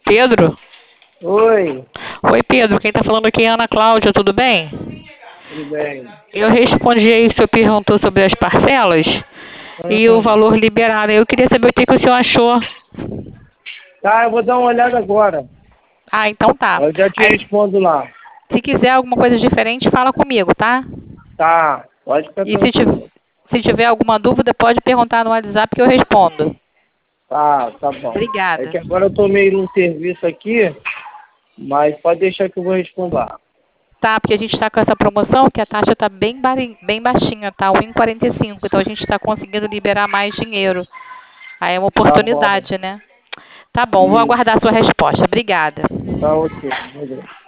Pedro? Oi, Oi, Pedro. Quem tá falando aqui é a Ana Cláudia, tudo bem? tudo bem? Eu respondi aí, o senhor perguntou sobre as parcelas e o Hum, valor liberado. Eu queria saber o que o senhor achou. Tá, eu vou dar uma olhada agora. Ah, então tá. Eu já te Aí, respondo lá. se quiser alguma coisa diferente, fala comigo, tá? Tá, pode ficar E tranquilo. se tiver alguma dúvida, pode perguntar no WhatsApp que eu respondo. Tá bom. É Obrigada. que agora eu tô meio num serviço aqui, mas pode deixar que eu vou responder. Tá, porque a gente está com essa promoção que a taxa está bem baixinha, tá? 1,45. Então a gente está conseguindo liberar mais dinheiro. Aí é uma Tá bom. oportunidade, né? Tá bom, vou Isso, aguardar a sua resposta. Obrigada. tá ok. Beleza.